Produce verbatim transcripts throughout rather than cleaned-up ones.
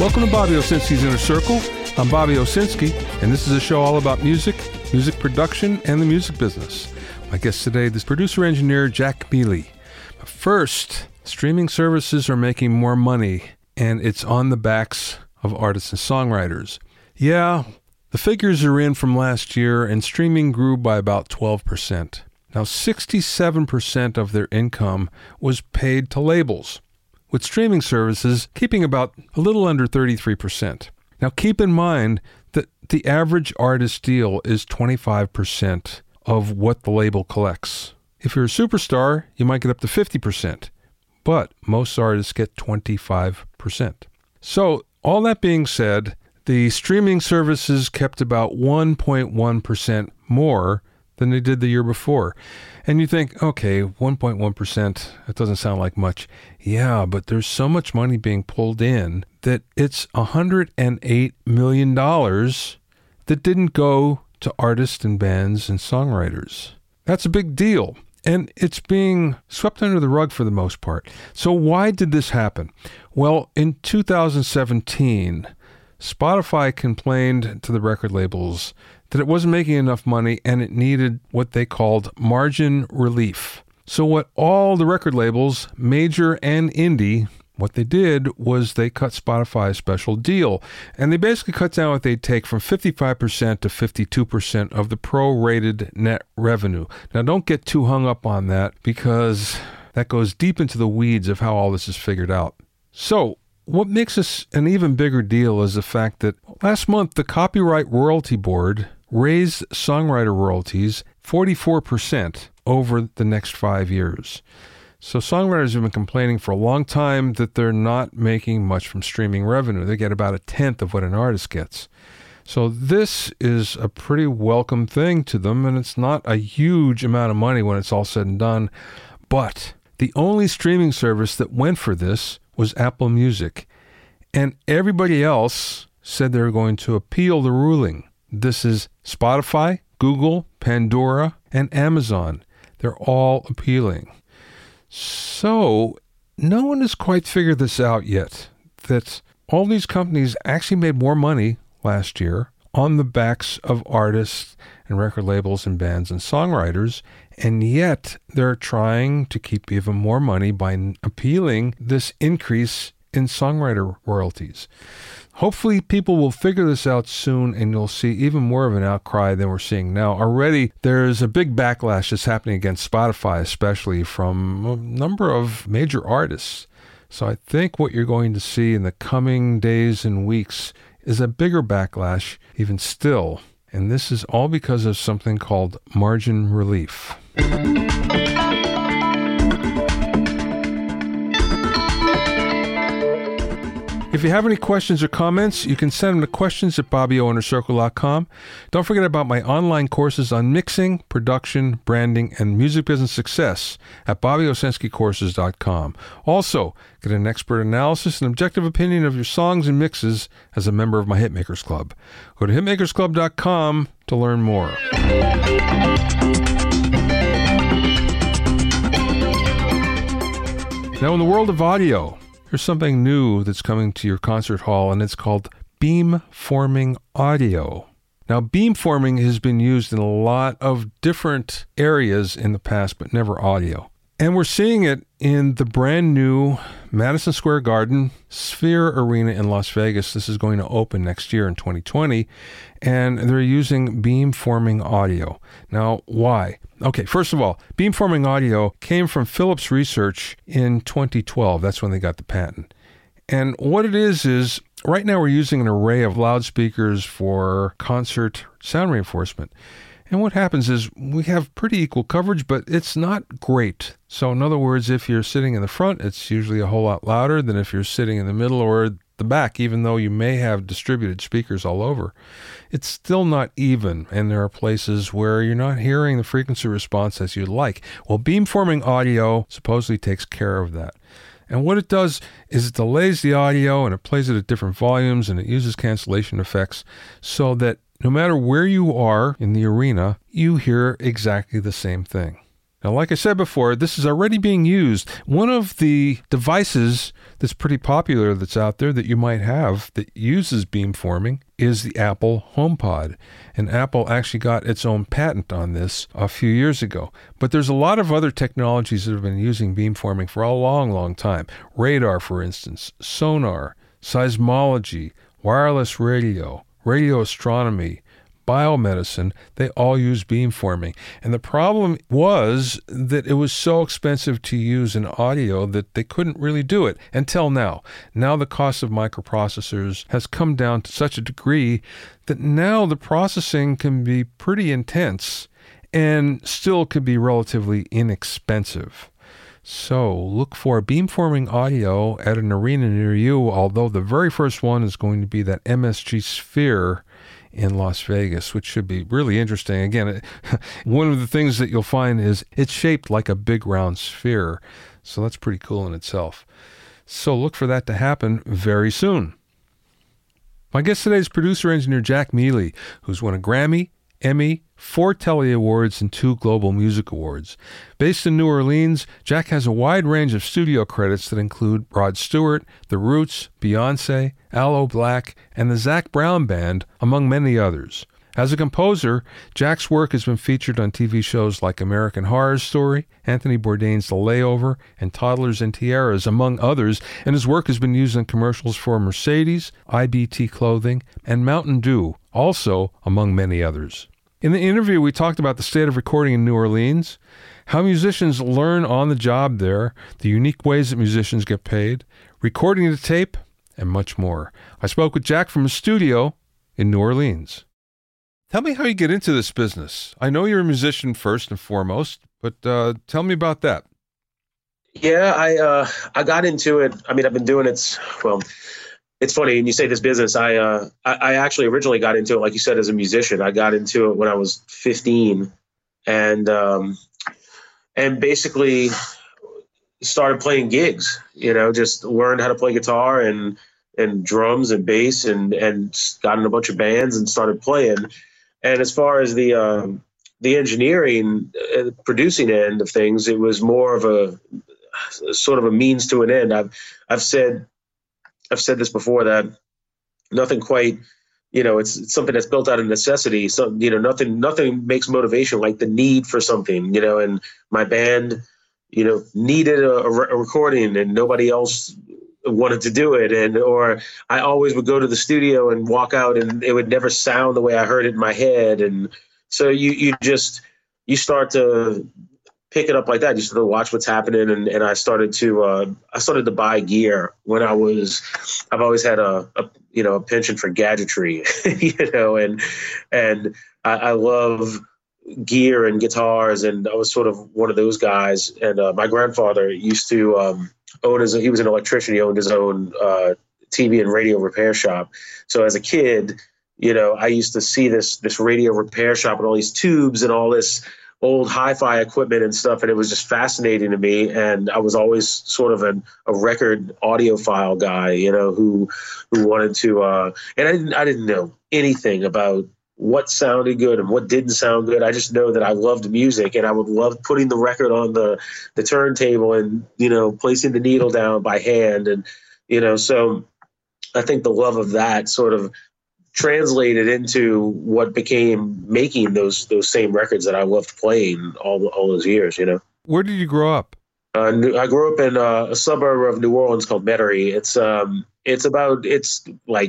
Welcome to Bobby Owsinski's Inner Circle. I'm Bobby Owsinski, and this is a show all about music, music production, and the music business. My guest today is producer-engineer Jack Mealy. But first, streaming services are making more money, and it's on the backs of artists and songwriters. Yeah, the figures are in from last year, and streaming grew by about twelve percent. Now, sixty-seven percent of their income was paid to labels, with streaming services keeping about a little under thirty-three percent. Now, keep in mind that the average artist deal is twenty-five percent of what the label collects. If you're a superstar, you might get up to fifty percent, but most artists get twenty-five percent. So, all that being said, the streaming services kept about one point one percent more than they did the year before. And you think, okay, one point one percent, that doesn't sound like much. Yeah, but there's so much money being pulled in that it's one hundred eight million dollars that didn't go to artists and bands and songwriters. That's a big deal. And it's being swept under the rug for the most part. So why did this happen? Well, in two thousand seventeen, Spotify complained to the record labels that it wasn't making enough money and it needed what they called margin relief. So what all the record labels, major and indie, what they did was they cut Spotify a special deal. And they basically cut down what they'd take from fifty-five percent to fifty-two percent of the prorated net revenue. Now, don't get too hung up on that because that goes deep into the weeds of how all this is figured out. So, what makes this an even bigger deal is the fact that last month the Copyright Royalty Board raised songwriter royalties forty-four percent over the next five years. So songwriters have been complaining for a long time that they're not making much from streaming revenue. They get about a tenth of what an artist gets. So this is a pretty welcome thing to them, and it's not a huge amount of money when it's all said and done. But the only streaming service that went for this was Apple Music, and everybody else said they were going to appeal the ruling. This is Spotify, Google, Pandora, and Amazon. They're all appealing. So no one has quite figured this out yet, that all these companies actually made more money last year on the backs of artists and record labels and bands and songwriters, and yet they're trying to keep even more money by appealing this increase in songwriter royalties. Hopefully people will figure this out soon, and you'll see even more of an outcry than we're seeing now. Already, there's a big backlash that's happening against Spotify, especially from a number of major artists. So I think what you're going to see in the coming days and weeks is a bigger backlash even still. And this is all because of something called margin relief. If you have any questions or comments, you can send them to questions at bobby o inner circle dot com. Don't forget about my online courses on mixing, production, branding, and music business success at bobby owsinski courses dot com. Also, get an expert analysis and objective opinion of your songs and mixes as a member of my Hitmakers Club. Go to hitmakers club dot com to learn more. Now, in the world of audio, there's something new that's coming to your concert hall, and it's called beamforming audio. Now, beamforming has been used in a lot of different areas in the past, but never audio. And we're seeing it in the brand new Madison Square Garden Sphere Arena in Las Vegas. This is going to open next year in twenty twenty, and they're using beamforming audio. Now, why? Okay, first of all, beamforming audio came from Philips Research in twenty twelve. That's when they got the patent. And what it is is, right now we're using an array of loudspeakers for concert sound reinforcement. And what happens is we have pretty equal coverage, but it's not great. So in other words, if you're sitting in the front, it's usually a whole lot louder than if you're sitting in the middle or the back, even though you may have distributed speakers all over. It's still not even, and there are places where you're not hearing the frequency response as you'd like. Well, beamforming audio supposedly takes care of that. And what it does is it delays the audio and it plays it at different volumes and it uses cancellation effects so that no matter where you are in the arena, you hear exactly the same thing. Now, like I said before, this is already being used. One of the devices that's pretty popular that's out there that you might have that uses beamforming is the Apple HomePod. And Apple actually got its own patent on this a few years ago. But there's a lot of other technologies that have been using beamforming for a long, long time. Radar, for instance, sonar, seismology, wireless radio, radio astronomy, biomedicine, they all use beamforming. And the problem was that it was so expensive to use in audio that they couldn't really do it until now. Now the cost of microprocessors has come down to such a degree that now the processing can be pretty intense and still can be relatively inexpensive. So look for beamforming audio at an arena near you, although the very first one is going to be that M S G Sphere in Las Vegas, which should be really interesting. Again, it, one of the things that you'll find is it's shaped like a big round sphere. So that's pretty cool in itself. So look for that to happen very soon. My guest today is producer engineer Jack Mealy, who's won a Grammy, Emmy, four Telly Awards, and two Global Music Awards. Based in New Orleans, Jack has a wide range of studio credits that include Rod Stewart, The Roots, Beyonce, Aloe Black, and the Zac Brown Band, among many others. As a composer, Jack's work has been featured on T V shows like American Horror Story, Anthony Bourdain's The Layover, and Toddlers and Tiaras, among others, and his work has been used in commercials for Mercedes, I B T Clothing, and Mountain Dew, also among many others. In the interview, we talked about the state of recording in New Orleans, how musicians learn on the job there, the unique ways that musicians get paid, recording the tape, and much more. I spoke with Jack from his studio in New Orleans. Tell me how you get into this business. I know you're a musician first and foremost, but uh, tell me about that. Yeah, I uh, I got into it. I mean, I've been doing it, well, it's funny, and you say this business, I, uh, I I actually originally got into it, like you said, as a musician. I got into it when I was fifteen, and um, and basically started playing gigs, you know, just learned how to play guitar and and drums and bass, and, and got in a bunch of bands and started playing. And as far as the um, the engineering, uh, producing end of things, it was more of a sort of a means to an end. I've I've said I've said this before, that nothing quite, you know, it's, it's something that's built out of necessity. So, you know, nothing nothing makes motivation like the need for something, you know. And my band, you know, needed a, a recording, and nobody else wanted to do it. And or I always would go to the studio and walk out, and it would never sound the way I heard it in my head. And so you you just you start to pick it up like that. You start to watch what's happening, and, and I started to uh, I started to buy gear when I was. I've always had a, a you know a penchant for gadgetry, you know, and and I, I love gear and guitars, and I was sort of one of those guys. And uh, my grandfather used to um, own his. He was an electrician. He owned his own uh, T V and radio repair shop. So as a kid, you know, I used to see this this radio repair shop and all these tubes and all this old hi-fi equipment and stuff, and it was just fascinating to me. And I was always sort of an, a record audiophile guy, you know, who who wanted to. Uh, and I didn't I didn't know anything about what sounded good and what didn't sound good. I just know that I loved music, and I would love putting the record on the the turntable and, you know, placing the needle down by hand, and you know, so I think the love of that sort of translated into what became making those those same records that I loved playing all all those years, you know. Where did you grow up? Uh, I grew up in uh, a suburb of New Orleans called Metairie. It's um, it's about it's like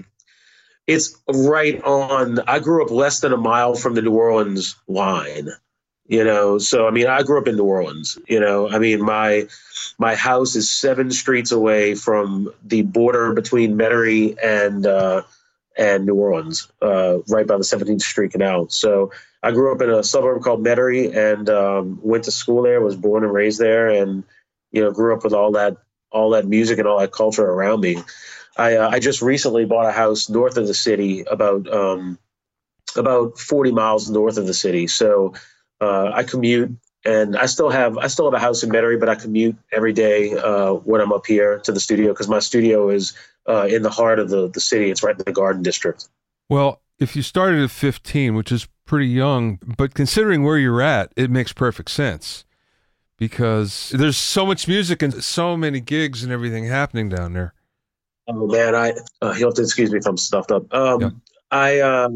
it's right on. I grew up less than a mile from the New Orleans line, you know. So I mean, I grew up in New Orleans, you know. I mean, my my house is seven streets away from the border between Metairie and uh, and New Orleans, uh, right by the seventeenth Street Canal. So I grew up in a suburb called Metairie, and um, went to school there. Was born and raised there, and you know, grew up with all that all that music and all that culture around me. I uh, I just recently bought a house north of the city, about um, about forty miles north of the city. So uh, I commute, and I still have I still have a house in Metairie, but I commute every day uh, when I'm up here to the studio, because my studio is uh, in the heart of the the city. It's right in the Garden District. Well, if you started at fifteen, which is pretty young, but considering where you're at, it makes perfect sense. because there's so much music and so many gigs and everything happening down there. Oh man, I uh, you'll have to excuse me if I'm stuffed up. Um, Yeah. I uh,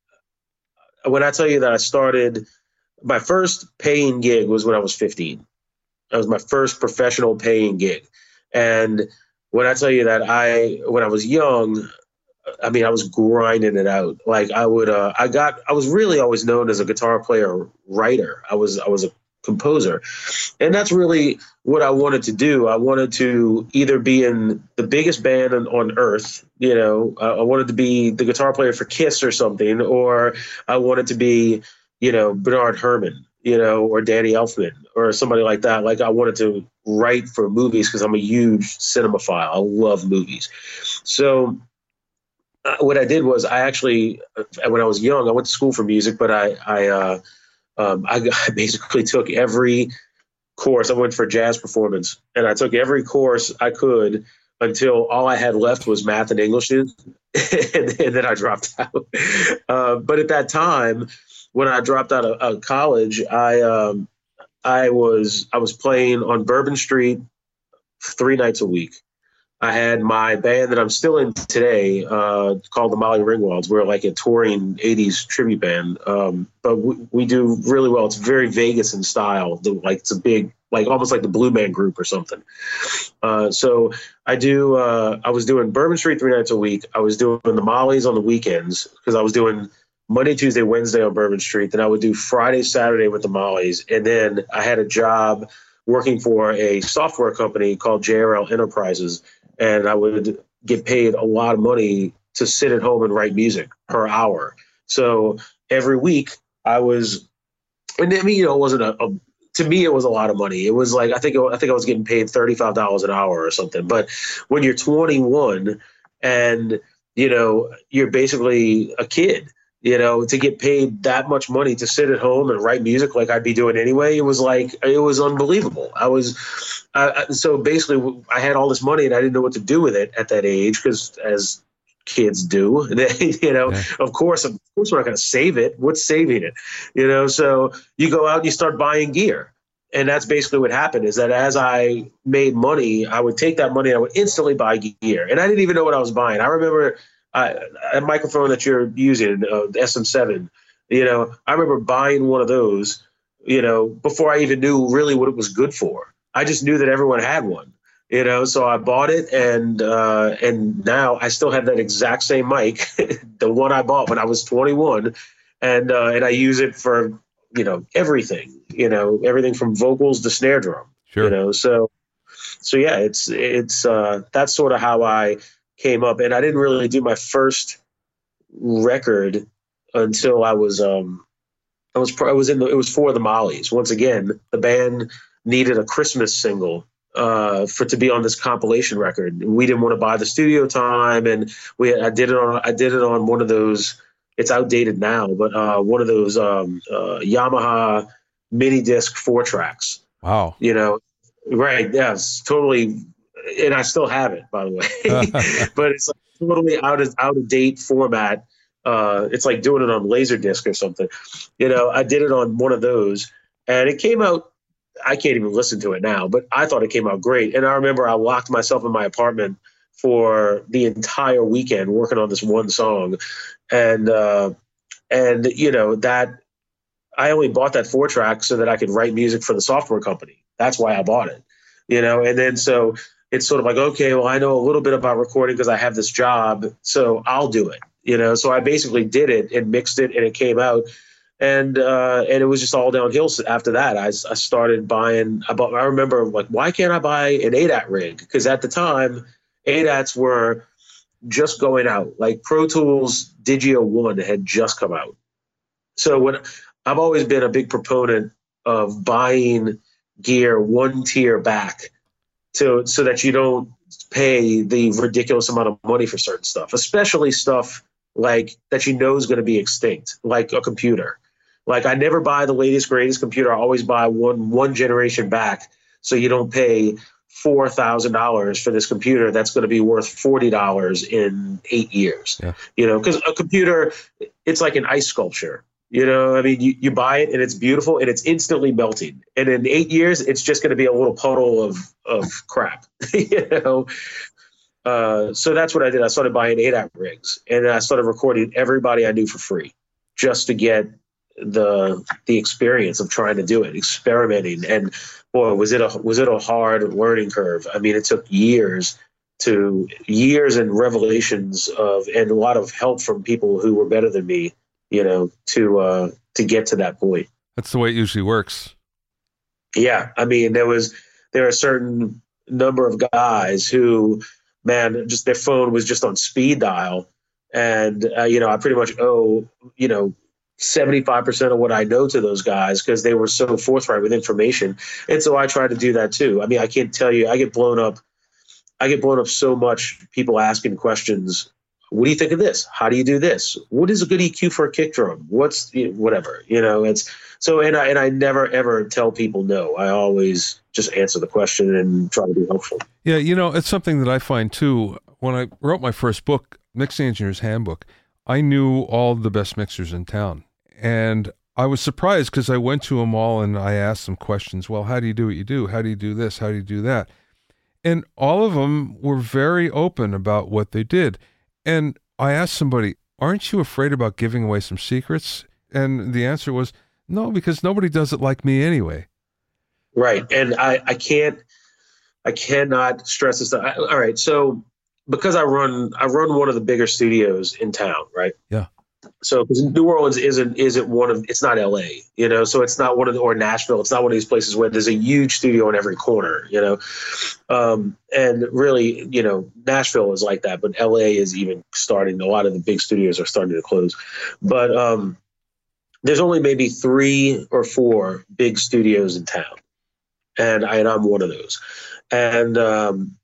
when I tell you that I started, my first paying gig was when I was fifteen. That was my first professional paying gig, and when I tell you that I when I was young, I mean I was grinding it out. Like I would, uh, I got, I was really always known as a guitar player writer. I was I was a composer, and that's really what I wanted to do. I wanted to either be in the biggest band on, on earth, you know, uh, I wanted to be the guitar player for Kiss or something, or I wanted to be, you know, Bernard Herrmann, you know, or Danny Elfman or somebody like that. Like I wanted to write for movies because I'm a huge cinemaphile. I love movies. So uh, what I did was I actually, uh, when I was young, I went to school for music, but I, I, uh, Um, I, I basically took every course. I went for jazz performance, and I took every course I could until all I had left was math and English, and, and then I dropped out. Uh, but at that time, when I dropped out of, of college, I um, I was I was playing on Bourbon Street three nights a week. I had my band that I'm still in today, uh, called the Molly Ringwalds. We're like a touring eighties tribute band, um, but we, we do really well. It's very Vegas in style. The, like it's a big, like almost like the Blue Man Group or something. Uh, so I do. Uh, I was doing Bourbon Street three nights a week. I was doing the Mollies on the weekends because I was doing Monday, Tuesday, Wednesday on Bourbon Street. Then I would do Friday, Saturday with the Mollies, and then I had a job working for a software company called J R L Enterprises. And I would get paid a lot of money to sit at home and write music per hour. So every week I was, and I mean, you know, it wasn't a, a to me, it was a lot of money. It was like, I think, I think I was getting paid thirty-five dollars an hour or something. But when you're twenty-one and, you know, you're basically a kid, you know, to get paid that much money to sit at home and write music like I'd be doing anyway, it was like, it was unbelievable. I was, I, so basically I had all this money and I didn't know what to do with it at that age because as kids do, you know, yeah. of course, of course we're not going to save it. What's saving it? You know, so you go out and you start buying gear. And that's basically what happened is that as I made money, I would take that money and I would instantly buy gear. And I didn't even know what I was buying. I remember uh, a microphone that you're using, uh, the S M seven, you know, I remember buying one of those, you know, before I even knew really what it was good for. I just knew that everyone had one, you know, so I bought it and uh, and now I still have that exact same mic, the one I bought when I was twenty-one. And uh, and I use it for, you know, everything, you know, everything from vocals to snare drum, sure. you know, so so, yeah, it's it's uh, that's sort of how I came up. And I didn't really do my first record until I was um, I was I was in the, it was for the Mollies. Once again, the band needed a Christmas single uh, for to be on this compilation record. We didn't want to buy the studio time, and we I did it on I did it on one of those. It's outdated now, but uh, one of those um, uh, Yamaha mini disc four tracks. Wow, you know, right? Yes, totally. And I still have it, by the way, but it's like totally out of out of date format. Uh, it's like doing it on Laserdisc or something. You know, I did it on one of those, and it came out. I can't even listen to it now, but I thought it came out great. And I remember I locked myself in my apartment for the entire weekend working on this one song. And, uh, and, you know, that I only bought that four track so that I could write music for the software company. That's why I bought it, you know? And then, so it's sort of like, okay, well, I know a little bit about recording because I have this job, so I'll do it, you know? So I basically did it and mixed it and it came out. And uh, and it was just all downhill after that. I, I started buying. I, bought, I remember like, why can't I buy an A D A T rig? Because at the time, A D A Ts were just going out. Like Pro Tools Digio One had just come out. So when I've always been a big proponent of buying gear one tier back, to so that you don't pay the ridiculous amount of money for certain stuff, especially stuff like that you know is going to be extinct, like a computer. Like I never buy the latest, greatest computer. I always buy one one generation back, so you don't pay four thousand dollars for this computer that's going to be worth forty dollars in eight years. Yeah. You know, because a computer, it's like an ice sculpture. You know, I mean, you, you buy it and it's beautiful and it's instantly melting. And in eight years, it's just going to be a little puddle of, of crap, you know? Uh, so that's what I did. I started buying eight amp rigs and I started recording everybody I knew for free just to get the, the experience of trying to do it, experimenting. And boy, was it a, was it a hard learning curve. I mean, it took years to years and revelations of, and a lot of help from people who were better than me, you know, to, uh, to get to that point. That's the way it usually works. Yeah. I mean, there was, there are a certain number of guys who, man, just their phone was just on speed dial. And, uh, you know, I pretty much owe, you know, seventy-five percent of what I know to those guys because they were so forthright with information. And so I try to do that too. I mean, I can't tell you, I get blown up. I get blown up so much, people asking questions. What do you think of this? How do you do this? What is a good E Q for a kick drum? What's whatever, you know, it's so, and I, and I never, ever tell people no. I always just answer the question and try to be helpful. Yeah. You know, it's something that I find too. When I wrote my first book, Mixing Engineer's Handbook, I knew all the best mixers in town. And I was surprised because I went to them all and I asked them questions. Well, how do you do what you do? How do you do this? How do you do that? And all of them were very open about what they did. And I asked somebody, aren't you afraid about giving away some secrets? And the answer was, no, because nobody does it like me anyway. Right. And I, I can't, I cannot stress this. I, all right. So because I run, I run one of the bigger studios in town, right? Yeah. So because New Orleans isn't, isn't one of, it's not L A, you know, so it's not one of the, or Nashville. It's not one of these places where there's a huge studio in every corner, you know? Um, and really, you know, Nashville is like that, but L A is even starting, a lot of the big studios are starting to close, but, um, there's only maybe three or four big studios in town. And, I, and I'm one of those. And, um,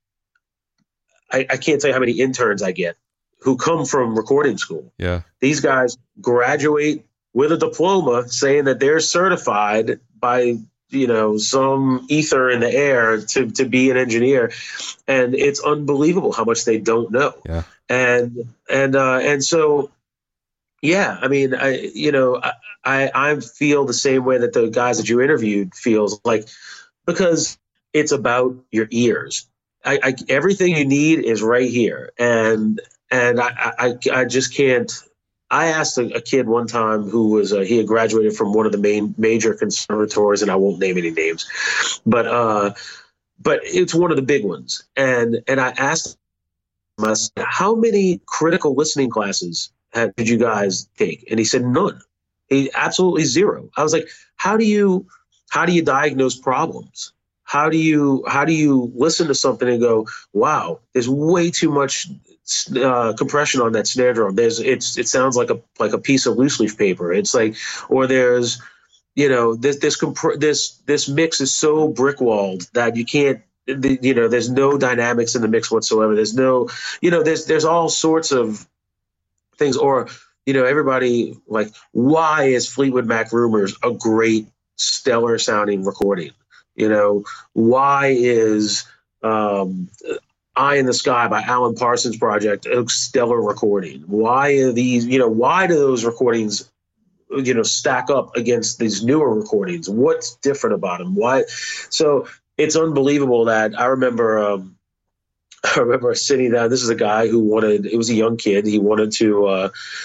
I, I can't tell you how many interns I get who come from recording school. Yeah. These guys graduate with a diploma saying that they're certified by, you know, some ether in the air to, to be an engineer. And it's unbelievable how much they don't know. Yeah. And, and, uh, and so, yeah, I mean, I, you know, I, I, I feel the same way that the guys that you interviewed feels like, because it's about your ears. I, I everything you need is right here. And, And I, I, I just can't. I asked a, a kid one time who was uh, he had graduated from one of the main major conservatories, and I won't name any names, but uh, but it's one of the big ones. And and I asked him, I said, how many critical listening classes had, did you guys take? And he said none. He absolutely zero. I was like, how do you how do you diagnose problems? How do you how do you listen to something and go, wow, there's way too much Uh, compression on that snare drum. There's it's it sounds like a like a piece of loose leaf paper. It's like, or there's, you know, this this comp- this this mix is so brick walled that you can't, you know, there's no dynamics in the mix whatsoever. There's no, you know, there's there's all sorts of things. Or, you know, everybody like, why is Fleetwood Mac Rumors a great stellar sounding recording? You know, why is um Eye in the Sky by Alan Parsons Project a stellar recording? Why are these, you know, why do those recordings, you know, stack up against these newer recordings? What's different about them? Why? So it's unbelievable that I remember, um, I remember sitting down, this is a guy who wanted, it was a young kid. He wanted to, uh,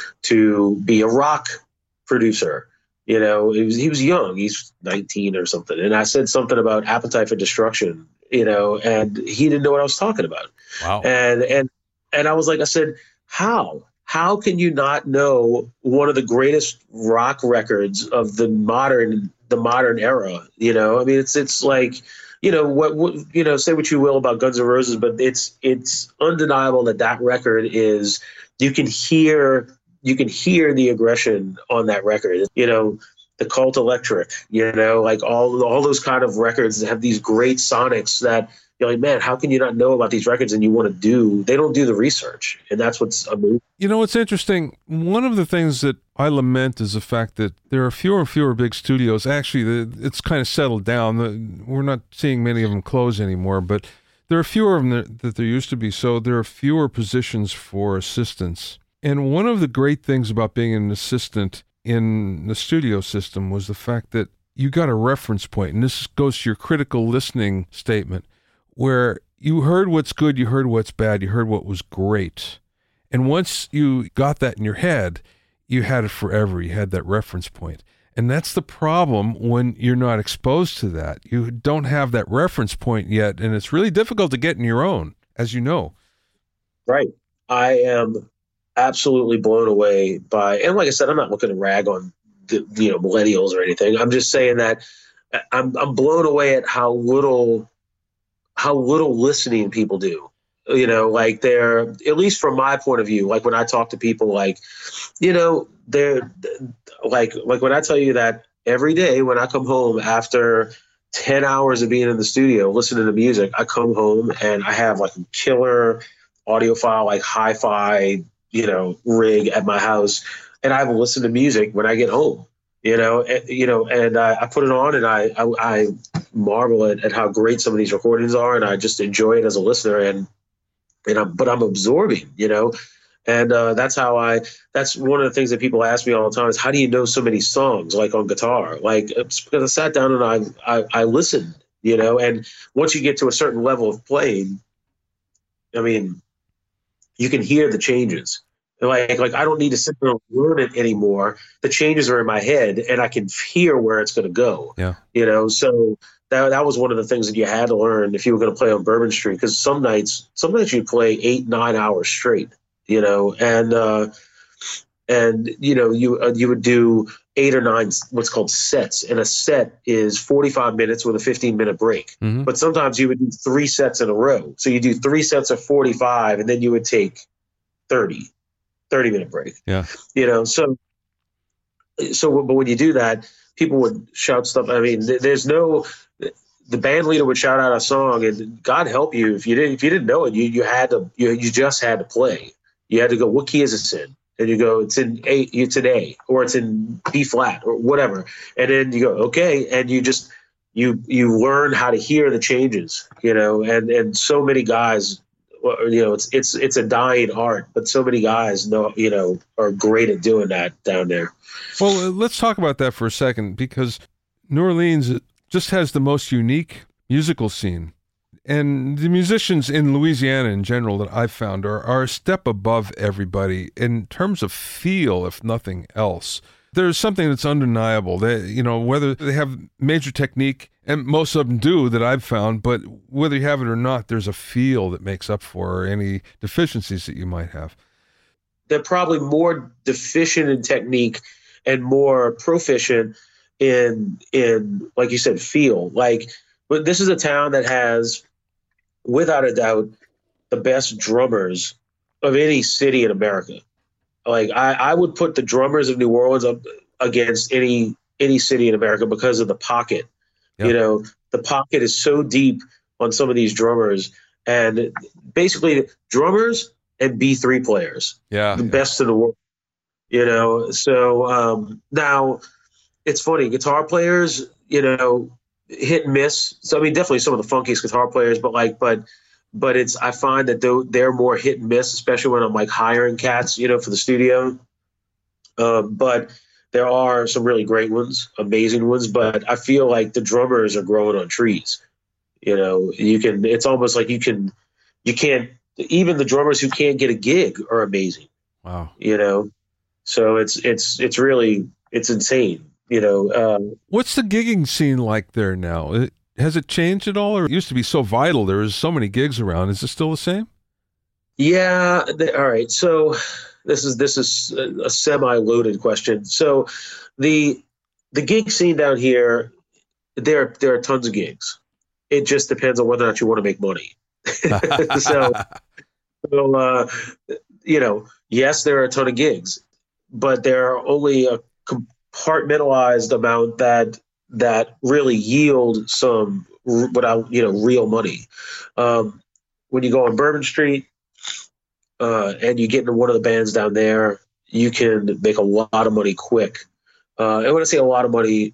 to be a rock producer. You know, it was, he was young, he's nineteen or something. And I said something about Appetite for Destruction, you know, and he didn't know what I was talking about. Wow. And, and, and I was like, I said, how, how can you not know one of the greatest rock records of the modern, the modern era? You know, I mean, it's, it's like, you know, what, what, you know, say what you will about Guns N' Roses, but it's, it's undeniable that that record is, you can hear, you can hear the aggression on that record, you know, the Cult Electric, you know, like all, all those kind of records have these great sonics that you're like, man, how can you not know about these records and you want to do, they don't do the research. And that's what's amazing. You know, it's interesting. One of the things that I lament is the fact that there are fewer and fewer big studios. Actually, it's kind of settled down. We're not seeing many of them close anymore, but there are fewer of them that there used to be. So there are fewer positions for assistants. And one of the great things about being an assistant in the studio system was the fact that you got a reference point, and this goes to your critical listening statement, where you heard what's good, you heard what's bad, you heard what was great. And once you got that in your head, you had it forever. You had that reference point. And that's the problem when you're not exposed to that. You don't have that reference point yet, and it's really difficult to get in your own, as you know. Right. I am absolutely blown away by, and like I said, I'm not looking to rag on the, you know, millennials or anything. I'm just saying that I'm I'm blown away at how little how little listening people do. You know, like they're, at least from my point of view, like when I talk to people, like, you know, they're like, like when I tell you that every day when I come home after ten hours of being in the studio, listening to music, I come home and I have like a killer audiophile, like hi-fi, you know, rig at my house. And I will listen to music when I get home, you know, and, you know, and I, I put it on and I, I, I marvel at, at how great some of these recordings are. And I just enjoy it as a listener. And, And I'm, but I'm absorbing, you know, and uh, that's how I, that's one of the things that people ask me all the time is, how do you know so many songs, like on guitar? Like, it's because I sat down and I, I, I listened, you know, and once you get to a certain level of playing, I mean, you can hear the changes. Like, like I don't need to sit there and learn it anymore. The changes are in my head and I can hear where it's going to go, yeah. you know, so That, that was one of the things that you had to learn if you were going to play on Bourbon Street, because some nights, some nights you'd play eight, nine hours straight, you know, and uh, and you know you uh, you would do eight or nine what's called sets, and a set is forty-five minutes with a fifteen minute break. Mm-hmm. But sometimes you would do three sets in a row, so you do three sets of forty-five, and then you would take thirty, thirty minute break. Yeah, you know, so so but when you do that, people would shout stuff. I mean, there's no. The band leader would shout out a song, and God help you if you didn't if you didn't know it, you you had to you you just had to play. You had to go, what key is this in? And you go, it's in A, it's in A, or it's in B flat, or whatever. And then you go, okay, and you just you you learn how to hear the changes, you know. And and so many guys, you know, it's it's it's a dying art, but so many guys know, you know, are great at doing that down there. Well, let's talk about that for a second, because New Orleans just has the most unique musical scene. And the musicians in Louisiana in general that I've found are, are a step above everybody in terms of feel, if nothing else. There's something that's undeniable. They, you know, whether they have major technique, and most of them do that I've found, but whether you have it or not, there's a feel that makes up for any deficiencies that you might have. They're probably more deficient in technique and more proficient in in like you said, feel. Like, but this is a town that has, without a doubt, the best drummers of any city in America. Like I, I would put the drummers of New Orleans up against any any city in America because of the pocket. Yep. You know, the pocket is so deep on some of these drummers, and basically drummers and B three players, yeah, the yeah. best in the world. You know, so um, now. It's funny, guitar players, you know, hit and miss. So I mean, definitely some of the funkiest guitar players, but like, but, but it's, I find that they're, they're more hit and miss, especially when I'm like hiring cats, you know, for the studio. Um, but there are some really great ones, amazing ones. But I feel like the drummers are growing on trees. You know, you can. It's almost like you can, you can't. Even the drummers who can't get a gig are amazing. Wow. You know, so it's it's it's really it's insane. You know, um, what's the gigging scene like there now? It, has it changed at all, or it used to be so vital? There was so many gigs around. Is it still the same? Yeah. The, all right. So this is this is a, a semi-loaded question. So the the gig scene down here, there there are tons of gigs. It just depends on whether or not you want to make money. so, so uh, you know, yes, there are a ton of gigs, but there are only a compartmentalized amount that that really yield some without you know real money. Um, when you go on Bourbon Street uh, and you get into one of the bands down there, you can make a lot of money quick. Uh, and when I say a lot of money,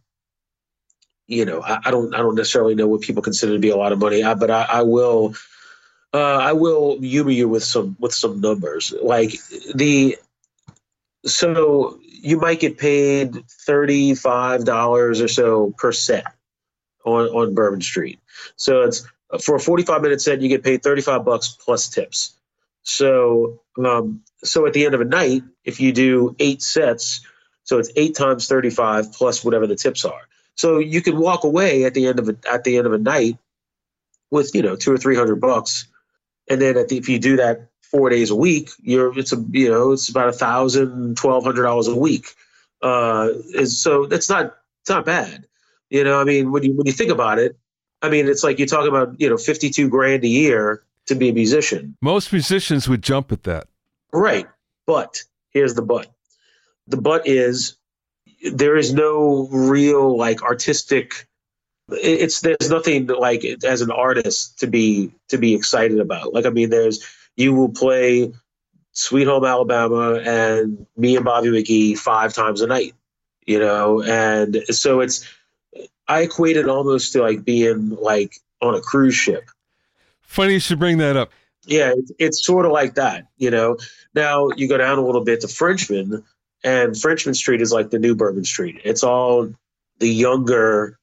you know, I, I don't I don't necessarily know what people consider to be a lot of money, I, but I, I will uh, I will humor you with some with some numbers. Like the so you might get paid thirty-five dollars or so per set on, on Bourbon Street. So it's for a forty-five minute set, you get paid thirty-five bucks plus tips. So, um, so at the end of a night, if you do eight sets, so it's eight times thirty-five plus whatever the tips are. So you can walk away at the end of a, at the end of a night with, you know, two or three hundred bucks. And then at the, if you do that four days a week, you're, it's a, you know, it's about a thousand, twelve hundred dollars a week. Uh, is, so that's not, it's not bad. You know, I mean, when you, when you think about it, I mean, it's like you're talking about, you know, fifty-two grand a year to be a musician. Most musicians would jump at that. Right. But here's the but. The but is there is no real like artistic, it's, there's nothing like as an artist to be, to be excited about. Like, I mean, there's, you will play Sweet Home Alabama and Me and Bobby McGee five times a night, you know? And so it's, I equate it almost to like being like on a cruise ship. Funny you should bring that up. Yeah, it's, it's sort of like that, you know. Now you go down a little bit to Frenchman, and Frenchman Street is like the new Bourbon Street. It's all the younger,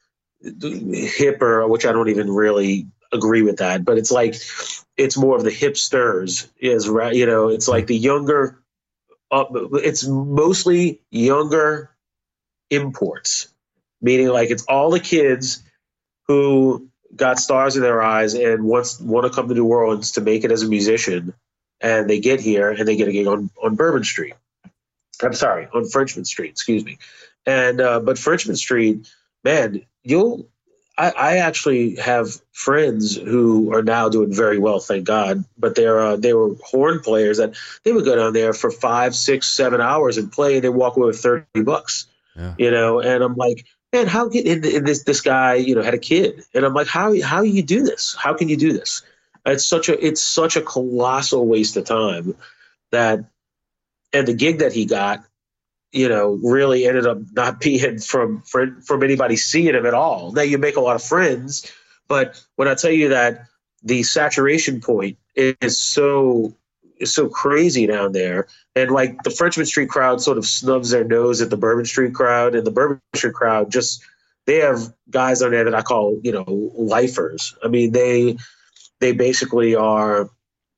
hipper, which I don't even really agree with that, but it's like it's more of the hipsters, is right. You know, it's like the younger. Uh, it's mostly younger imports, meaning like it's all the kids who got stars in their eyes and wants want to come to New Orleans to make it as a musician, and they get here and they get a gig on, on Bourbon Street. I'm sorry, on Frenchman Street, excuse me. And uh, but Frenchman Street, man, you'll. I, I actually have friends who are now doing very well, thank God. But they're uh, they were horn players that they would go down there for five, six, seven hours and play, and they walk away with thirty bucks. Yeah. You know, and I'm like, man, how can and, and this this guy, you know, had a kid, and I'm like, how how you do this? How can you do this? It's such a it's such a colossal waste of time. That, and the gig that he got, you know, really ended up not being from from from anybody seeing him at all. Now you make a lot of friends, but when I tell you that the saturation point is so is so crazy down there. And like the Frenchman Street crowd sort of snubs their nose at the Bourbon Street crowd, and the Bourbon Street crowd just, they have guys on there that I call, you know, lifers. I mean, they, they basically are,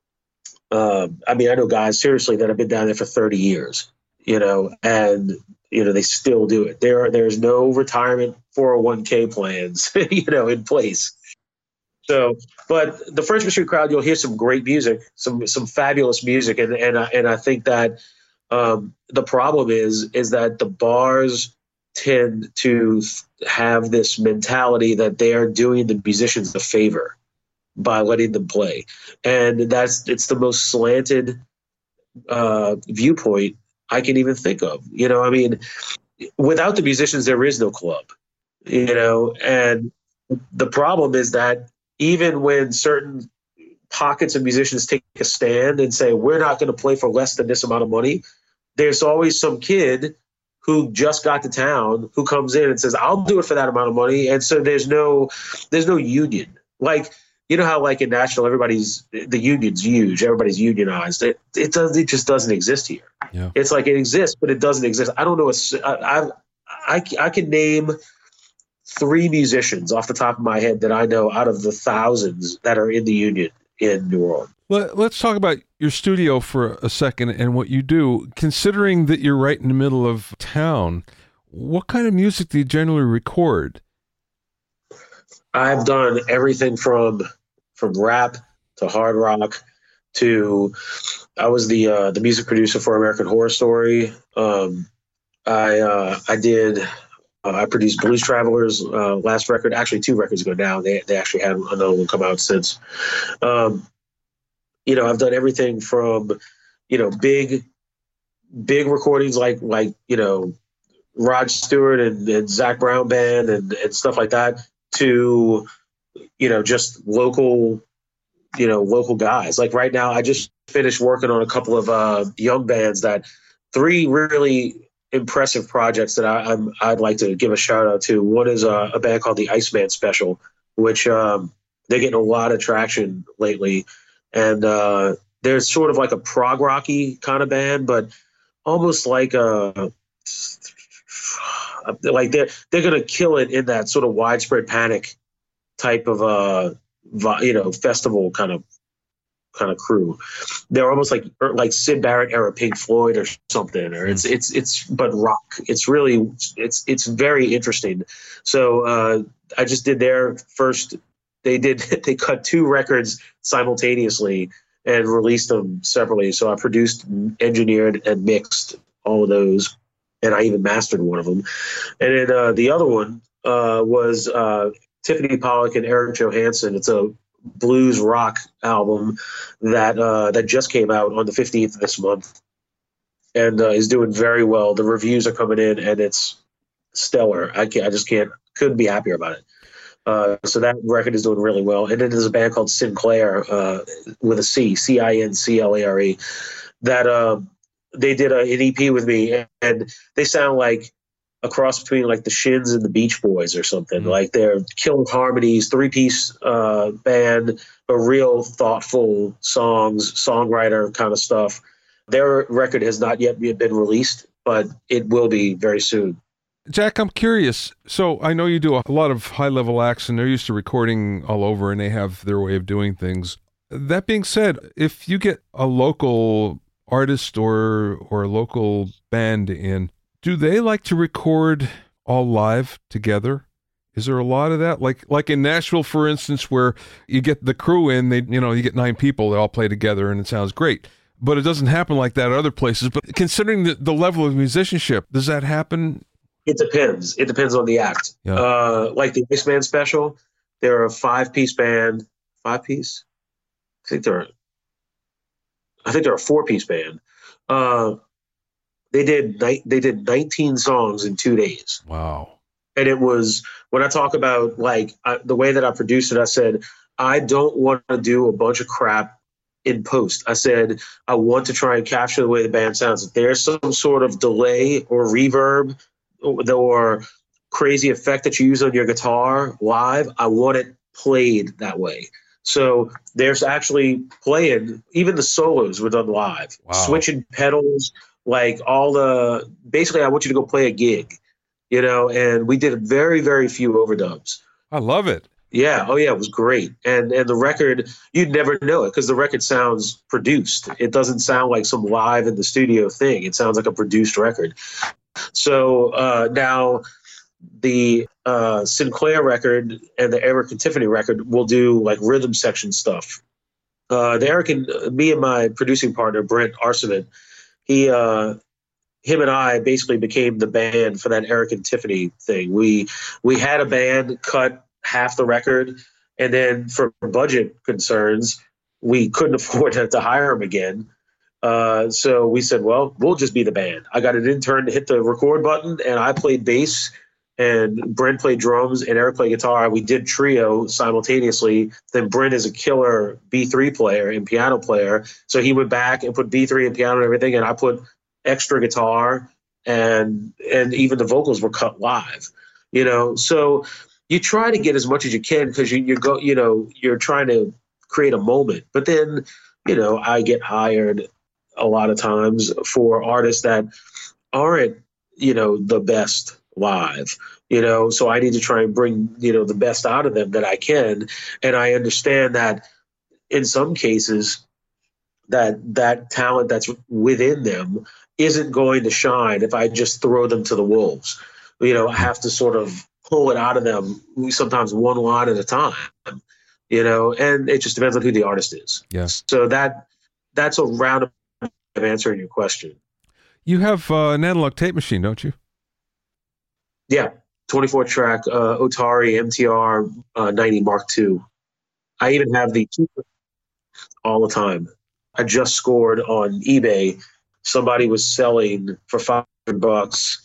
uh, I mean, I know guys seriously that have been down there for thirty years, you know, and, you know, they still do it. There are, there's no retirement four oh one k plans, you know, in place. So, but the Frenchman Street crowd, you'll hear some great music, some some fabulous music, and and I, and I think that um, the problem is is that the bars tend to have this mentality that they are doing the musicians a favor by letting them play, and that's it's the most slanted uh, viewpoint I can even think of. You know, I mean, without the musicians, there is no club. You know, and the problem is that even when certain pockets of musicians take a stand and say, we're not going to play for less than this amount of money, there's always some kid who just got to town who comes in and says, I'll do it for that amount of money. And so there's no, there's no union. Like, you know how like in Nashville, everybody's, the union's huge, everybody's unionized. It, it does, it just doesn't exist here. Yeah. It's like it exists, but it doesn't exist. I don't know. I, I, I, I can name three musicians off the top of my head that I know out of the thousands that are in the union in New Orleans. Let, let's talk about your studio for a second and what you do. Considering that you're right in the middle of town, what kind of music do you generally record? I've done everything from from rap to hard rock to I was the uh, the music producer for American Horror Story. Um, I uh, I did. Uh, I produced Blues Travelers uh, last record, actually two records ago now. They they actually had another one come out since. Um, you know, I've done everything from, you know, big, big recordings like like you know, Rod Stewart and, and Zach Brown Band and, and stuff like that to, you know, just local, you know, local guys. Like right now, I just finished working on a couple of uh, young bands that three really impressive projects that I, I'm, I'd like to give a shout out to. One is a, a band called the Iceman Special, which um, they're getting a lot of traction lately. And uh, they're sort of like a prog rocky kind of band, but almost like a like they're they're gonna kill it in that sort of widespread panic type of uh you know festival kind of kind of crew. They're almost like like Syd Barrett era Pink Floyd or something, or it's it's it's but rock. It's really it's it's very interesting. So uh, I just did their first. They did they cut two records simultaneously and released them separately. So I produced, engineered, and mixed all of those, and I even mastered one of them. And then uh, the other one uh, was uh, Tiffany Pollack and Eric Johansson. It's a blues rock album that uh, that just came out on the fifteenth of this month, and uh, is doing very well. The reviews are coming in, and it's stellar. I can't, I just can't couldn't be happier about it. Uh, so that record is doing really well. And then there's a band called Sinclair uh, with a C, C I N C L A R E, that uh, they did a, an E P with me, and they sound like a cross between like the Shins and the Beach Boys or something. Mm-hmm. Like they're killer harmonies, three-piece uh, band, but real thoughtful songs, songwriter kind of stuff. Their record has not yet been released, but it will be very soon. Jack, I'm curious. So I know you do a lot of high-level acts, and they're used to recording all over, and they have their way of doing things. That being said, if you get a local artist or or a local band in, do they like to record all live together? Is there a lot of that? Like like in Nashville, for instance, where you get the crew in, they you know, you get nine people, they all play together, and it sounds great. But it doesn't happen like that at other places. But considering the, the level of musicianship, does that happen? It depends. It depends on the act. Yeah. Uh, like the Iceman special, they're a five-piece band. Five-piece? I think they're. I think they're a four-piece band. Uh, they did. They did nineteen songs in two days. Wow. And it was, when I talk about like I, the way that I produced it, I said I don't want to do a bunch of crap in post. I said I want to try and capture the way the band sounds. If there's some sort of delay or reverb or crazy effect that you use on your guitar live, I want it played that way. So there's actually playing, even the solos were done live, wow. Switching pedals, like all the, basically I want you to go play a gig, you know, and we did very, very few overdubs. I love it. Yeah. Oh yeah. It was great. And, and the record, you'd never know it because the record sounds produced. It doesn't sound like some live in the studio thing. It sounds like a produced record. So uh, now the uh, Sinclair record and the Eric and Tiffany record will do like rhythm section stuff. Uh, the Eric and me and my producing partner, Brent Arseman, he, uh, him and I basically became the band for that Eric and Tiffany thing. We, we had a band cut half the record, and then for budget concerns, we couldn't afford to, to hire him again. Uh, so we said, well, we'll just be the band. I got an intern to hit the record button, and I played bass, and Brent played drums, and Eric played guitar. We did trio simultaneously. Then Brent is a killer B three player and piano player. So he went back and put B three and piano and everything, and I put extra guitar, and and even the vocals were cut live. You know, so you try to get as much as you can because you you go, you know, you're trying to create a moment. But then, you know, I get hired a lot of times for artists that aren't, you know, the best live, you know, so I need to try and bring, you know, the best out of them that I can. And I understand that in some cases that that talent that's within them isn't going to shine if I just throw them to the wolves. You know, I have to sort of pull it out of them sometimes one line at a time, you know, and it just depends on who the artist is. Yes. So that that's a roundabout of answering your question. You have uh, an analog tape machine, don't you? Yeah, twenty-four track uh, Otari M T R uh, ninety Mark two. I even have the all the time. I just scored on eBay. Somebody was selling for five hundred bucks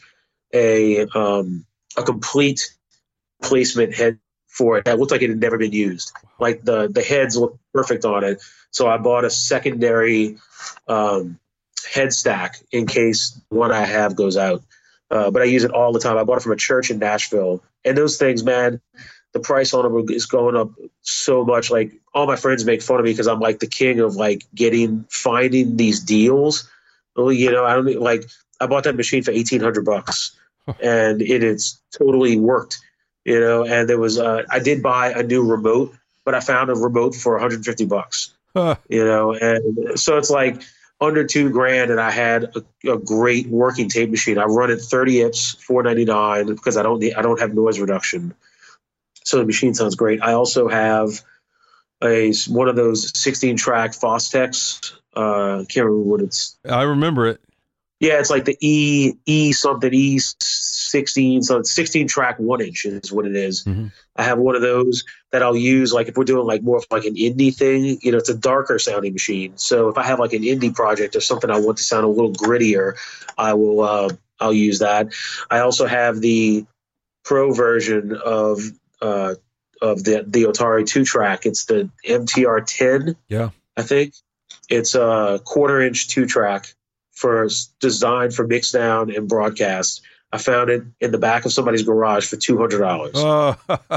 a um, a complete placement head for it that looked like it had never been used. Like the the heads looked perfect on it. So I bought a secondary um, head stack in case one I have goes out. Uh, but I use it all the time. I bought it from a church in Nashville. And those things, man, the price on them is going up so much. Like all my friends make fun of me because I'm like the king of like getting, finding these deals. Well, you know, I don't need- like I bought that machine for eighteen hundred bucks, and it is totally worked. You know, and there was uh, I did buy a new remote, but I found a remote for one hundred fifty bucks. Huh. You know, and so it's like under two grand, and I had a, a great working tape machine. I run it thirty I P S, four ninety-nine, because I don't need, I don't have noise reduction. So the machine sounds great. I also have a one of those sixteen track Fostex. Uh, I can't remember what it's. I remember it. Yeah, it's like the E E something E sixteen, so it's sixteen track one inch is what it is. Mm-hmm. I have one of those that I'll use like if we're doing like more of like an indie thing. You know, it's a darker sounding machine. So if I have like an indie project or something I want to sound a little grittier, I will uh, I'll use that. I also have the pro version of uh, of the the Otari two track. It's the M T R ten. Yeah, I think it's a quarter inch two track. For designed for mix down and broadcast. I found it in the back of somebody's garage for two hundred dollars. Oh.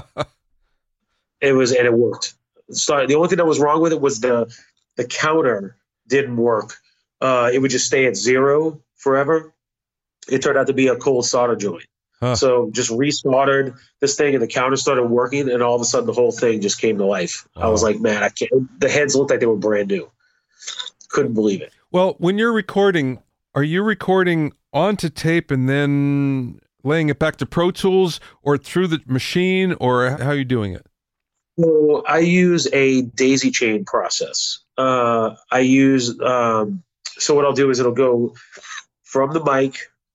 It was, and it worked. So the only thing that was wrong with it was the the counter didn't work. Uh, it would just stay at zero forever. It turned out to be a cold solder joint. Huh. So just resoldered this thing, and the counter started working, and all of a sudden the whole thing just came to life. Wow. I was like, man, I can't. The heads looked like they were brand new. Couldn't believe it. Well, when you're recording, are you recording onto tape and then laying it back to Pro Tools, or through the machine, or how are you doing it? So I use a daisy chain process. Uh, I use, um, so what I'll do is it'll go from the mic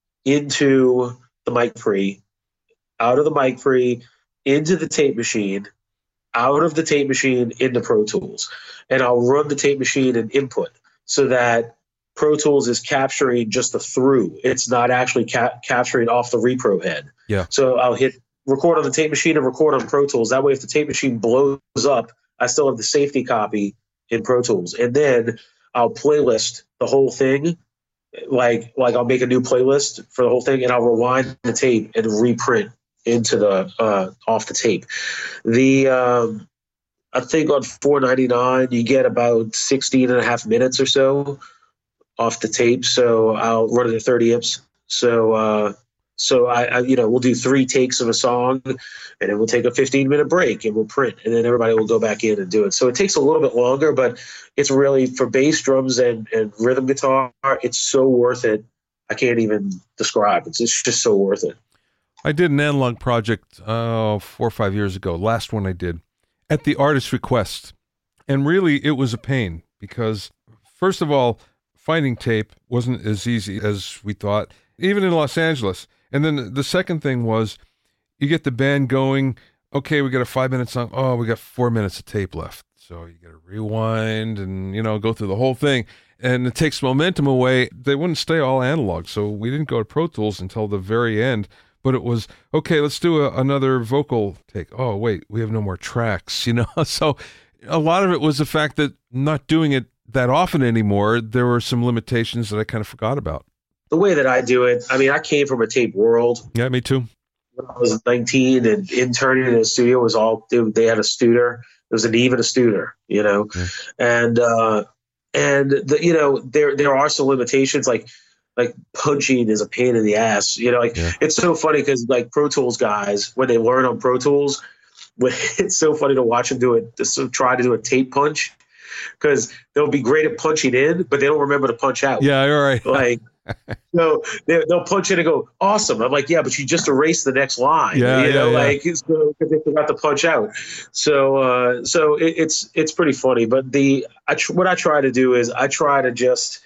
into the mic pre, out of the mic pre, into the tape machine, out of the tape machine into Pro Tools. And I'll run the tape machine and input, so that Pro Tools is capturing just the through. It's not actually ca- capturing off the repro head. Yeah. So I'll hit record on the tape machine and record on Pro Tools. That way, if the tape machine blows up, I still have the safety copy in Pro Tools. And then I'll playlist the whole thing. Like, like I'll make a new playlist for the whole thing, and I'll rewind the tape and reprint into the uh, off the tape. The um, I think on four ninety-nine you get about sixteen and a half minutes or so off the tape. So I'll run it at thirty I P S. So, uh, so I, I, you know, we'll do three takes of a song, and then we'll take a fifteen minute break and we'll print, and then everybody will go back in and do it. So it takes a little bit longer, but it's really for bass, drums, and, and rhythm guitar. It's so worth it. I can't even describe. It's, it's just so worth it. I did an analog project, uh, four or five years ago. Last one I did at the artist's request. And really it was a pain because, first of all, finding tape wasn't as easy as we thought, even in Los Angeles. And then the second thing was, you get the band going, okay, we got a five minute song. Oh, we got four minutes of tape left. So you got to rewind and, you know, go through the whole thing. And it takes momentum away. They wouldn't stay all analog. So we didn't go to Pro Tools until the very end. But it was, okay, let's do a, another vocal take. Oh, wait, we have no more tracks, you know? So a lot of it was the fact that not doing it that often anymore, there were some limitations that I kind of forgot about. The way that I do it, I mean, I came from a tape world. Yeah, me too. When I was nineteen and interning in a studio, was all, they had a Studer. It was an even a Studer, you know? Yeah. And, uh, and the, you know, there, there are some limitations, like, like punching is a pain in the ass, you know, like yeah. It's so funny because like Pro Tools guys, when they learn on Pro Tools, when, it's so funny to watch them do it, to try to do a tape punch, because they'll be great at punching in, but they don't remember to punch out. Yeah, you're right. Like, so they, they'll punch in and go, awesome. I'm like, yeah, but you just erased the next line. Yeah, you know, yeah, yeah. like because they forgot to punch out. So, uh, so it, it's it's pretty funny. But the I tr- what I try to do is I try to just.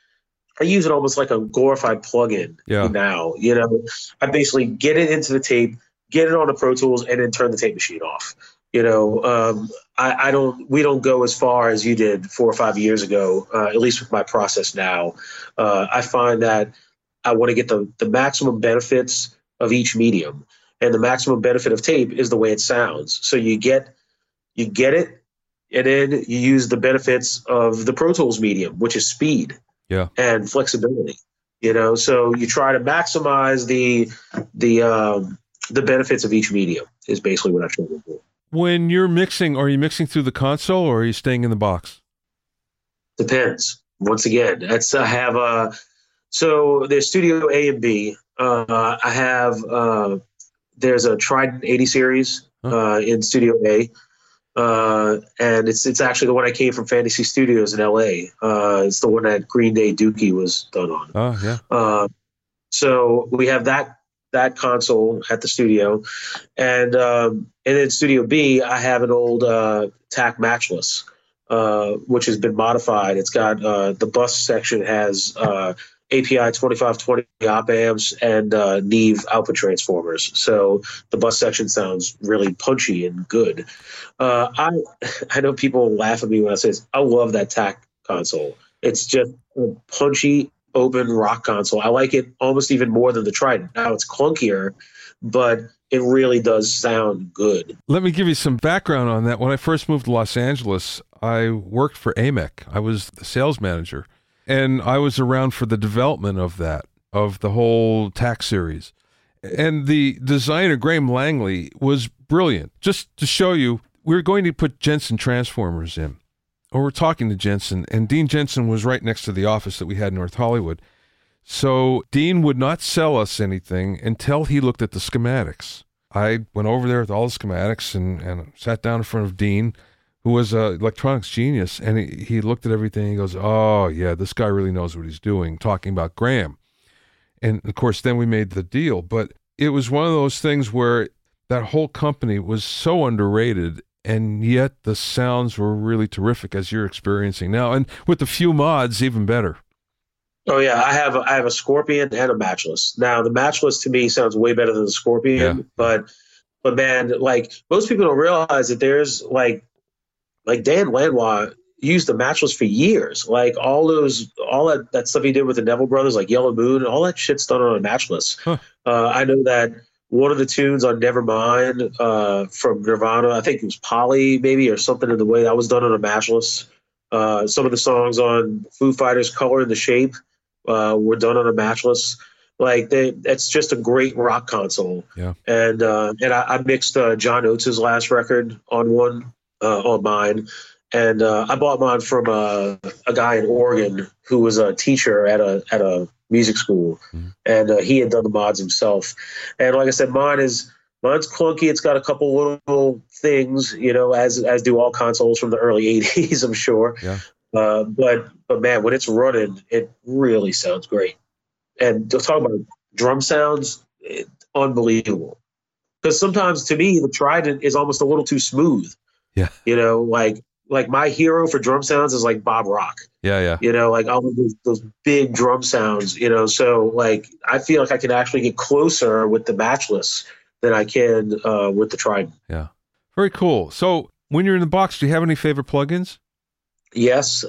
I use it almost like a glorified plugin yeah. now. You know, I basically get it into the tape, get it on the Pro Tools, and then turn the tape machine off. You know, um, I, I don't. We don't go as far as you did four or five years ago. Uh, at least with my process now, uh, I find that I want to get the the maximum benefits of each medium, and the maximum benefit of tape is the way it sounds. So you get you get it, and then you use the benefits of the Pro Tools medium, which is speed. Yeah. And flexibility, you know, so you try to maximize the the um, the benefits of each medium is basically what I try to do. When you're mixing, are you mixing through the console or are you staying in the box? Depends. Once again, that's I have a So there's Studio A and B. Uh, I have uh, there's a Trident eighty series uh, in Studio A, uh, and it's it's actually the one I came from Fantasy Studios in L A. Uh, it's the one that Green Day Dookie was done on. Oh yeah. Uh, so we have that that console at the studio, and um, and then Studio B, I have an old uh, T A C Matchless, uh, which has been modified. It's got uh, the bus section has uh, A P I twenty-five twenty op amps and uh, Neve output transformers. So the bus section sounds really punchy and good. Uh, I I know people laugh at me when I say this. I love that T A C console. It's just a punchy, open rock console. I like it almost even more than the Trident. Now it's clunkier, but it really does sound good. Let me give you some background on that. When I first moved to Los Angeles, I worked for A M E C. I was the sales manager, and I was around for the development of that, of the whole T A C series. And the designer, Graham Langley, was brilliant. Just to show you, we were going to put Jensen transformers in. Or we're talking to Jensen, and Dean Jensen was right next to the office that we had in North Hollywood. So Dean would not sell us anything until he looked at the schematics. I went over there with all the schematics and, and sat down in front of Dean, who was an electronics genius, and he, he looked at everything and he goes, oh, yeah, this guy really knows what he's doing, talking about Graham. And, of course, then we made the deal. But it was one of those things where that whole company was so underrated, and yet the sounds were really terrific, as you're experiencing now. And with the few mods, even better. Oh yeah, I have a, I have a Scorpion and a Matchless. Now the Matchless to me sounds way better than the Scorpion, yeah. but but man, like most people don't realize that there's like like Dan Lanois used the Matchless for years. Like all those all that, that stuff he did with the Neville Brothers, like Yellow Moon, all that shit's done on a Matchless. Huh. Uh, I know that one of the tunes on Nevermind uh, from Nirvana, I think it was Polly maybe or something in the way that was done on a Matchless. Uh, some of the songs on Foo Fighters' Color and the Shape uh, were done on a Matchless. Like they, it's just a great rock console. Yeah. And uh, and I, I mixed uh, John Oates' last record on one uh, on mine, and uh, I bought mine from a, a guy in Oregon who was a teacher at a at a music school, mm-hmm. and uh, he had done the mods himself. And like I said, mine is mine's clunky. It's got a couple little things, you know, as as do all consoles from the early eighties, I'm sure. Yeah. Uh, but but man, when it's running, it really sounds great. And to talk about drum sounds, it, unbelievable. Because sometimes to me, the Trident is almost a little too smooth. Yeah. You know, like like my hero for drum sounds is like Bob Rock. Yeah, yeah. You know, like all of those, those big drum sounds, you know, so like I feel like I can actually get closer with the Matchless than I can uh, with the Trident. Yeah. Very cool. So when you're in the box, do you have any favorite plugins? Yes.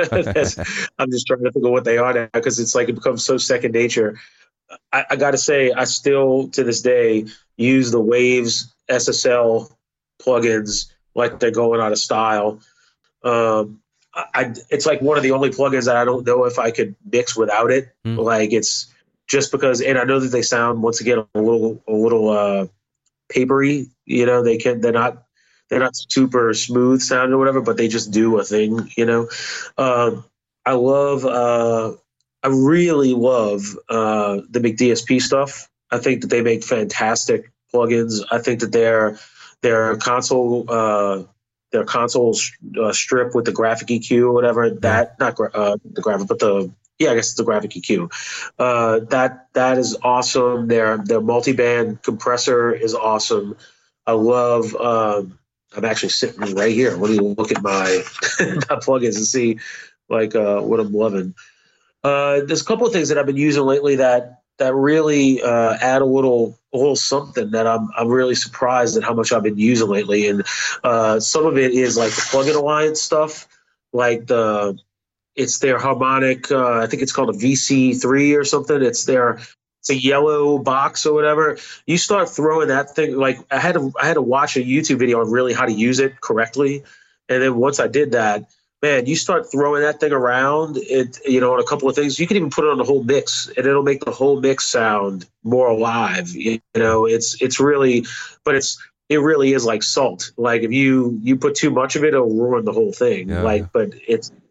I'm just trying to think of what they are now because it's like it becomes so second nature. I, I got to say, I still to this day use the Waves S S L plugins like they're going out of style. Um, I, it's like one of the only plugins that I don't know if I could mix without it. Mm. Like it's just because, and I know that they sound once again a little, a little uh, papery. You know, they can, they're not, they're not super smooth sound or whatever, but they just do a thing. You know, um, I love, uh, I really love uh, the McDSP stuff. I think that they make fantastic plugins. I think that their their console. Uh, Their console uh, strip with the graphic E Q or whatever, that not gra- uh, the graphic, but the yeah, I guess it's the graphic E Q. Uh, that that is awesome. Their their multi-band compressor is awesome. I love. Um, I'm actually sitting right here. Let me look at my my plugins and see like uh, what I'm loving. Uh, there's a couple of things that I've been using lately that that really uh, add a little a little something that I'm I'm really surprised at how much I've been using lately. And uh, some of it is like the Plugin Alliance stuff, like the it's their harmonic. Uh, I think it's called a V C three or something. It's their it's a yellow box or whatever. You start throwing that thing. Like I had to I had to watch a YouTube video on really how to use it correctly, and then once I did that. Man, you start throwing that thing around, it you know, on a couple of things. You can even put it on the whole mix, and it'll make the whole mix sound more alive. You know, it's it's really, but it's it really is like salt. Like if you you put too much of it, it'll ruin the whole thing. Yeah, like, yeah. but it's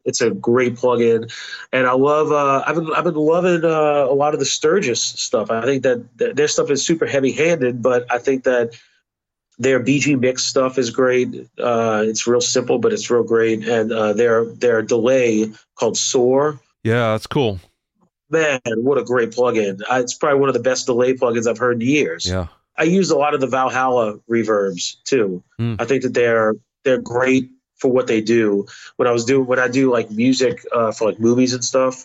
It's a great plugin, and I love. Uh, I've been I've been loving uh, a lot of the Sturgis stuff. I think that th- their stuff is super heavy handed, but I think that their B G Mix stuff is great. Uh, it's real simple, but it's real great. And uh, their their delay called Soar. Yeah, that's cool. Man, what a great plugin! Uh, it's probably one of the best delay plugins I've heard in years. Yeah, I use a lot of the Valhalla reverbs too. Mm. I think that they're they're great for what they do. When I was doing when I do like music uh, for like movies and stuff,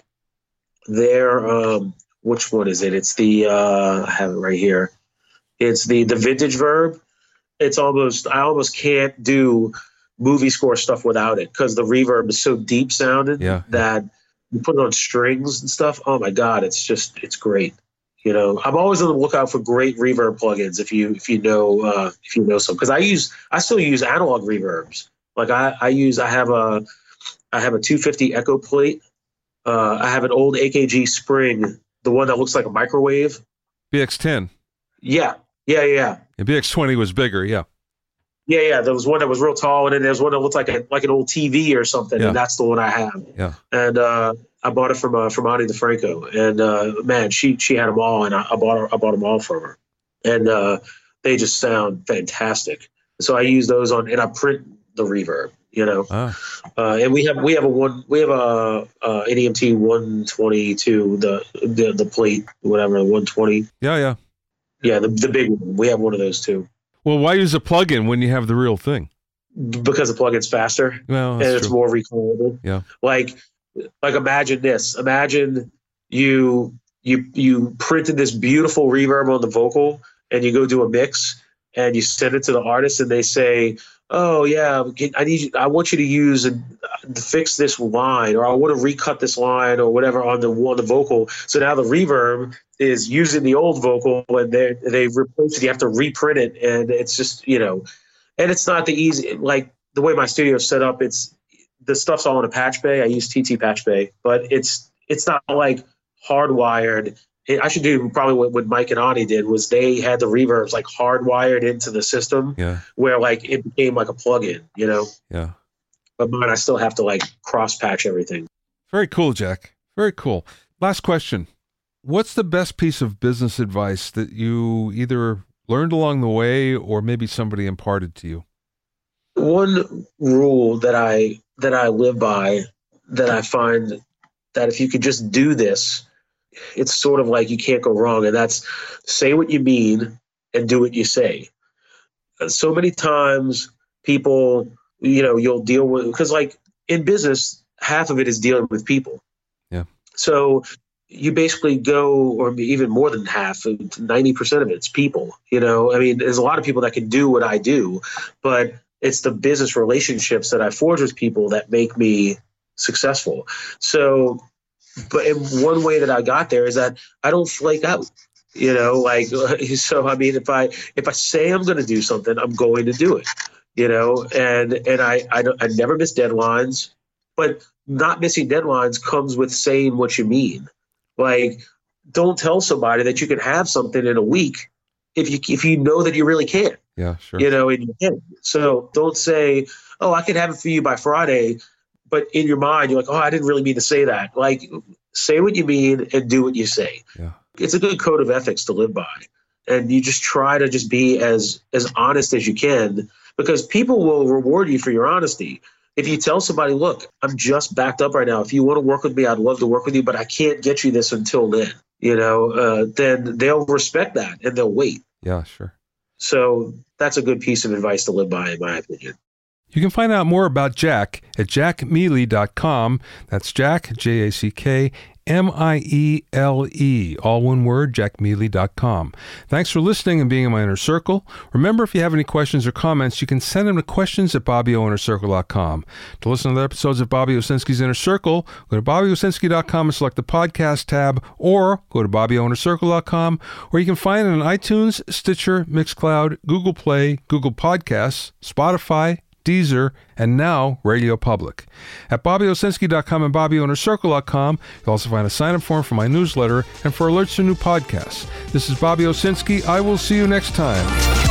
they're um, which one is it? It's the uh, I have it right here. It's the the Vintage Verb. It's almost I almost can't do movie score stuff without it because the reverb is so deep sounding yeah. that you put it on strings and stuff. Oh my God, it's just it's great. You know, I'm always on the lookout for great reverb plugins. If you if you know uh, if you know some, because I use I still use analog reverbs. Like I, I use I have a I have a two fifty Echo Plate. Uh, I have an old A K G Spring, the one that looks like a microwave. B X ten. Yeah, yeah, yeah. And B X twenty was bigger. Yeah. Yeah, yeah. There was one that was real tall, and then there's one that looked like a like an old T V or something, yeah. and that's the one I have. Yeah. And uh, I bought it from uh, from Ani DeFranco, and uh, man, she she had them all, and I, I bought her, I bought them all from her, and uh, they just sound fantastic. So I use those on, and I print the reverb, you know. Ah. Uh, and we have we have a one we have a, a N E M T one twenty-two, the the the plate, whatever, one twenty. Yeah, yeah, yeah. The the big one. We have one of those too. Well, why use a plugin when you have the real thing? Because the plugin's faster, well, and it's true. more recallable. Yeah. Like, like imagine this. Imagine you you you printed this beautiful reverb on the vocal, and you go do a mix, and you send it to the artist, and they say, "Oh yeah, I need you. I want you to use and fix this line, or I want to recut this line, or whatever on the on the vocal." So now the reverb is using the old vocal, and they they replace it. You have to reprint it, and it's just you know, and it's not the easy like the way my studio is set up. It's the stuff's all in a patch bay. I use T T Patch Bay, but it's it's not like hardwired. I should do probably what, what Mike and Ani did was they had the reverbs like hardwired into the system, yeah. where like it became like a plug-in, you know. Yeah. But mine, I still have to like cross patch everything. Very cool, Jack. Very cool. Last question. What's the best piece of business advice that you either learned along the way or maybe somebody imparted to you? One rule that I that I live by, that I find that if you could just do this, it's sort of like you can't go wrong. And that's say what you mean and do what you say. So many times people, you know, you'll deal with, because like in business, half of it is dealing with people. Yeah. So you basically go, or even more than half, ninety percent of it's people, you know, I mean, there's a lot of people that can do what I do, but it's the business relationships that I forge with people that make me successful. So, but in one way that I got there is that I don't flake out, you know, like, so, I mean, if I, if I say I'm going to do something, I'm going to do it, you know, and, and I, I don't, I never miss deadlines, but not missing deadlines comes with saying what you mean. Like, don't tell somebody that you can have something in a week if you, if you know that you really can't, yeah, sure. you know, and you can. So don't say, oh, I can have it for you by Friday. But in your mind, you're like, oh, I didn't really mean to say that. Like, say what you mean and do what you say. Yeah. It's a good code of ethics to live by. And you just try to just be as, as honest as you can, because people will reward you for your honesty. If you tell somebody, look, I'm just backed up right now. If you want to work with me, I'd love to work with you, but I can't get you this until then, you know, uh, then they'll respect that and they'll wait. Yeah, sure. So that's a good piece of advice to live by, in my opinion. You can find out more about Jack at jack mealy dot com. That's Jack, J A C K, M I E L E, all one word, jack mealy dot com. Thanks for listening and being in my inner circle. Remember, if you have any questions or comments, you can send them to questions at bobby o inner circle dot com. To listen to other episodes of Bobby Owsinski's Inner Circle, go to bobby owsinski dot com and select the podcast tab, or go to bobby o inner circle dot com, or you can find it on iTunes, Stitcher, Mixcloud, Google Play, Google Podcasts, Spotify, Deezer, and now Radio Public. At bobby owsinski dot com and bobby o inner circle dot com, you'll also find a sign-up form for my newsletter and for alerts to new podcasts. This is Bobby Owsinski. I will see you next time.